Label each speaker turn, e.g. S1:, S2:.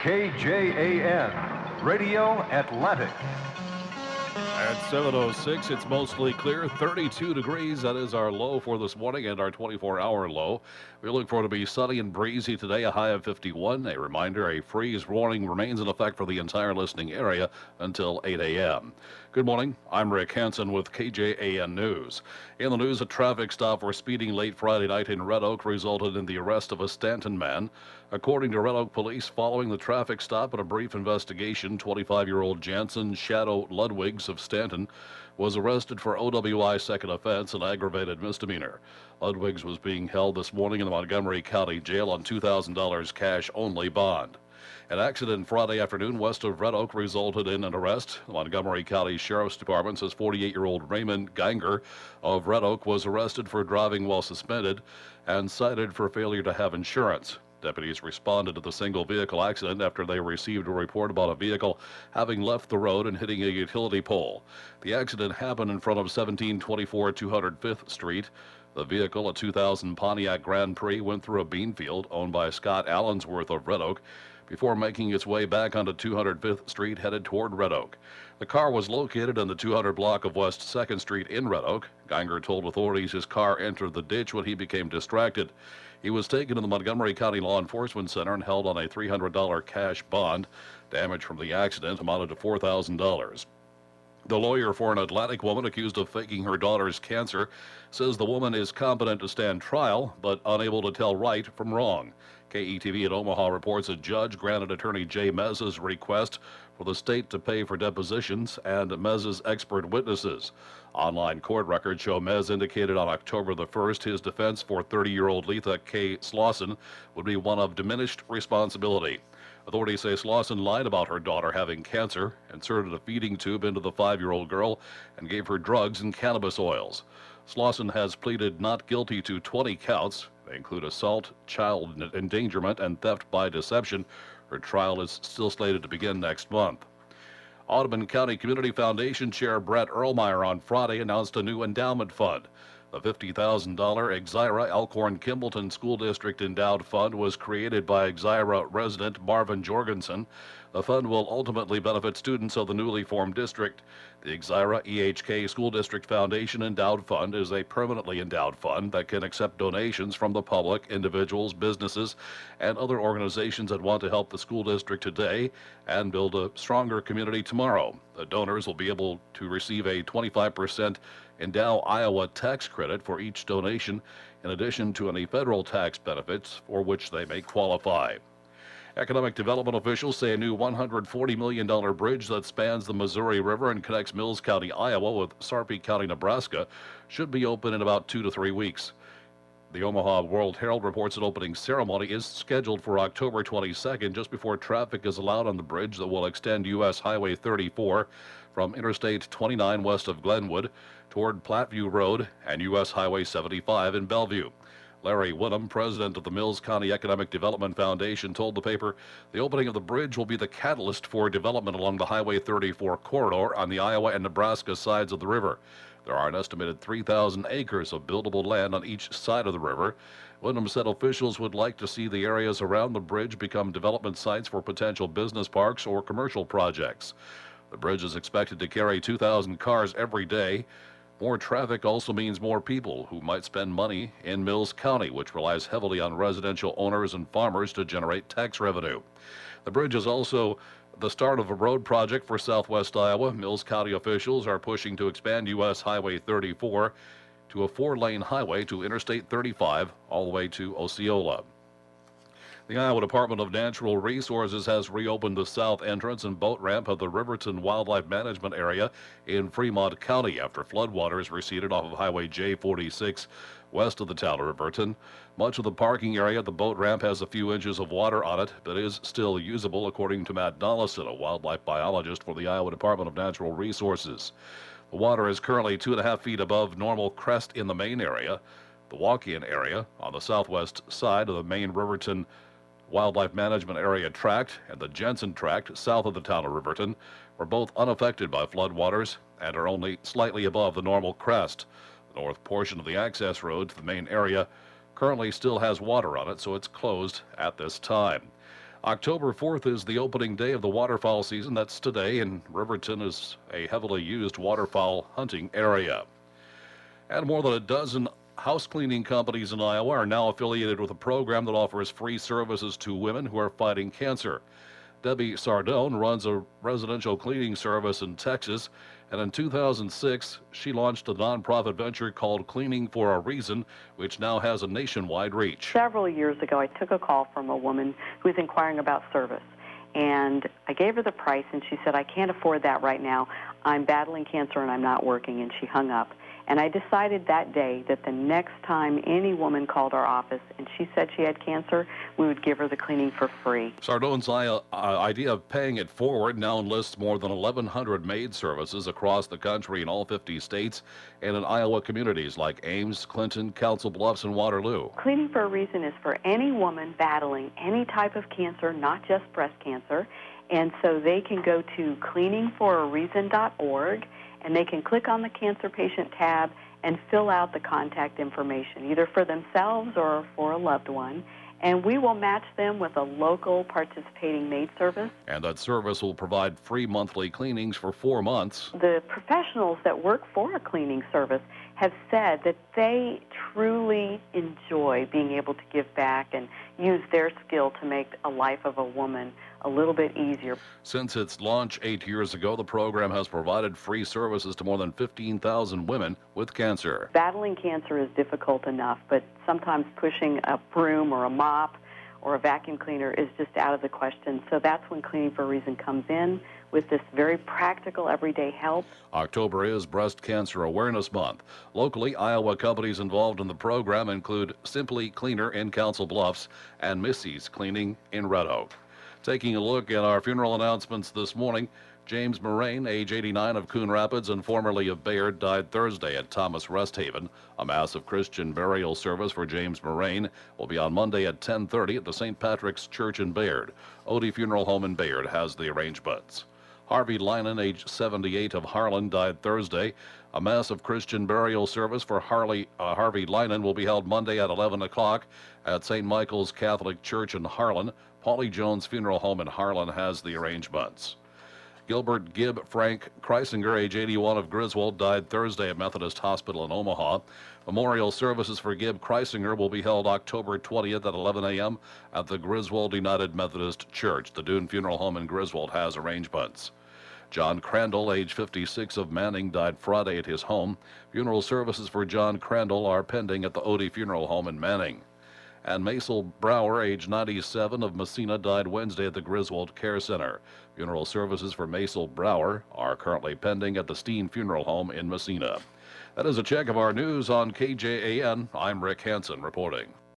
S1: KJAN, Radio Atlantic.
S2: At 7:06, it's mostly clear, 32 degrees. That is our low for this morning and our 24-hour low. We look for it to be sunny and breezy today, a high of 51. A reminder, a freeze warning remains in effect for the entire listening area until 8 a.m. Good morning. I'm Rick Hansen with KJAN News. In the news, a traffic stop for speeding late Friday night in Red Oak resulted in the arrest of a Stanton man. According to Red Oak Police, following the traffic stop and a brief investigation, 25-year-old Jansen Shadow Ludwigs of Stanton was arrested for OWI second offense and aggravated misdemeanor. Ludwigs was being held this morning in the Montgomery County Jail on $2,000 cash-only bond. An accident Friday afternoon west of Red Oak resulted in an arrest. The Montgomery County Sheriff's Department says 48-year-old Raymond Geinger of Red Oak was arrested for driving while suspended and cited for failure to have insurance. Deputies responded to the single vehicle accident after they received a report about a vehicle having left the road and hitting a utility pole. The accident happened in front of 1724 205th Street. The vehicle, a 2000 Pontiac Grand Prix, went through a bean field owned by Scott Allensworth of Red Oak before making its way back onto 205th Street headed toward Red Oak. The car was located in the 200 block of West 2nd Street in Red Oak. Geinger told authorities his car entered the ditch when he became distracted. He was taken to the Montgomery County Law Enforcement Center and held on a $300 cash bond. Damage from the accident amounted to $4,000. The lawyer for an Atlantic woman accused of faking her daughter's cancer says the woman is competent to stand trial, but unable to tell right from wrong. KETV in Omaha reports a judge granted attorney Jay Mez's request for the state to pay for depositions and Mez's expert witnesses. Online court records show Mez indicated on October the 1st his defense for 30-year-old Letha K. Slauson would be one of diminished responsibility. Authorities say Slauson lied about her daughter having cancer, inserted a feeding tube into the 5-year-old girl, and gave her drugs and cannabis oils. Slauson has pleaded not guilty to 20 counts. They include assault, child endangerment, and theft by deception. Her trial is still slated to begin next month. Audubon County Community Foundation Chair Brett Erlmeyer on Friday announced a new endowment fund. The $50,000 Exira Elkhorn-Kimballton School District Endowed Fund was created by Exira resident Marvin Jorgensen. The fund will ultimately benefit students of the newly formed district. The Exira EHK School District Foundation Endowed Fund is a permanently endowed fund that can accept donations from the public, individuals, businesses, and other organizations that want to help the school district today and build a stronger community tomorrow. The donors will be able to receive a 25% Endow Iowa tax credit for each donation, in addition to any federal tax benefits for which they may qualify. Economic development officials say a new $140 million bridge that spans the Missouri River and connects Mills County, Iowa with Sarpy County, Nebraska should be open in about 2 to 3 weeks. The Omaha World Herald reports an opening ceremony is scheduled for October 22nd, just before traffic is allowed on the bridge that will extend U.S. Highway 34 from Interstate 29 west of Glenwood toward Platteview Road and U.S. Highway 75 in Bellevue. Larry Whittam, president of the Mills County Economic Development Foundation, told the paper the opening of the bridge will be the catalyst for development along the Highway 34 corridor on the Iowa and Nebraska sides of the river. There are an estimated 3,000 acres of buildable land on each side of the river. Whittam said officials would like to see the areas around the bridge become development sites for potential business parks or commercial projects. The bridge is expected to carry 2,000 cars every day. More traffic also means more people who might spend money in Mills County, which relies heavily on residential owners and farmers to generate tax revenue. The bridge is also the start of a road project for southwest Iowa. Mills County officials are pushing to expand U.S. Highway 34 to a 4-lane highway to Interstate 35 all the way to Osceola. The Iowa Department of Natural Resources has reopened the south entrance and boat ramp of the Riverton Wildlife Management Area in Fremont County after floodwaters receded off of Highway J46 west of the town of Riverton. Much of the parking area at the boat ramp has a few inches of water on it, but is still usable, according to Matt Dollison, a wildlife biologist for the Iowa Department of Natural Resources. The water is currently 2.5 feet above normal crest in the main area. The walk-in area on the southwest side of the main Riverton Wildlife Management Area tract and the Jensen tract south of the town of Riverton were both unaffected by floodwaters and are only slightly above the normal crest. The north portion of the access road to the main area currently still has water on it, so it's closed at this time. October 4th is the opening day of the waterfowl season. That's today, and Riverton is a heavily used waterfowl hunting area. And more than a dozen house cleaning companies in Iowa are now affiliated with a program that offers free services to women who are fighting cancer. Debbie Sardone runs a residential cleaning service in Texas, and in 2006, she launched a nonprofit venture called Cleaning for a Reason, which now has a nationwide reach.
S3: Several years ago, I took a call from a woman who was inquiring about service, and I gave her the price, and she said, "I can't afford that right now. I'm battling cancer and I'm not working," and she hung up. And I decided that day that the next time any woman called our office and she said she had cancer, we would give her the cleaning for free.
S2: Sardone's idea of paying it forward now enlists more than 1,100 maid services across the country in all 50 states and in Iowa communities like Ames, Clinton, Council Bluffs, and Waterloo.
S3: Cleaning for a Reason is for any woman battling any type of cancer, not just breast cancer. And so they can go to cleaningforareason.org, and they can click on the Cancer Patient tab and fill out the contact information, either for themselves or for a loved one. And we will match them with a local participating maid service.
S2: And that service will provide free monthly cleanings for 4 months.
S3: The professionals that work for a cleaning service have said that they truly enjoy being able to give back and use their skill to make a life of a woman a little bit easier.
S2: Since its launch 8 years ago, the program has provided free services to more than 15,000 women with cancer.
S3: Battling cancer is difficult enough, but sometimes pushing a broom or a mop or a vacuum cleaner is just out of the question. So that's when Cleaning for a Reason comes in with this very practical, everyday help.
S2: October is Breast Cancer Awareness Month. Locally, Iowa companies involved in the program include Simply Cleaner in Council Bluffs and Missy's Cleaning in Red Oak. Taking a look at our funeral announcements this morning, James Moraine, age 89, of Coon Rapids and formerly of Bayard, died Thursday at Thomas Resthaven. A massive Christian burial service for James Moraine will be on Monday at 10:30 at the St. Patrick's Church in Bayard. Odie Funeral Home in Bayard has the arrangements. Harvey Linen, age 78, of Harlan, died Thursday. A massive Christian burial service for Harvey Linen will be held Monday at 11 o'clock at St. Michael's Catholic Church in Harlan. Paulie Jones Funeral Home in Harlan has the arrangements. Gilbert Gibb Frank Kreisinger, age 81, of Griswold, died Thursday at Methodist Hospital in Omaha. Memorial services for Gibb Kreisinger will be held October 20th at 11 a.m. at the Griswold United Methodist Church. The Dune Funeral Home in Griswold has arrangements. John Crandall, age 56, of Manning, died Friday at his home. Funeral services for John Crandall are pending at the Odie Funeral Home in Manning. And Maisel Brower, age 97, of Messina, died Wednesday at the Griswold Care Center. Funeral services for Maisel Brower are currently pending at the Steen Funeral Home in Messina. That is a check of our news on KJAN. I'm Rick Hansen reporting.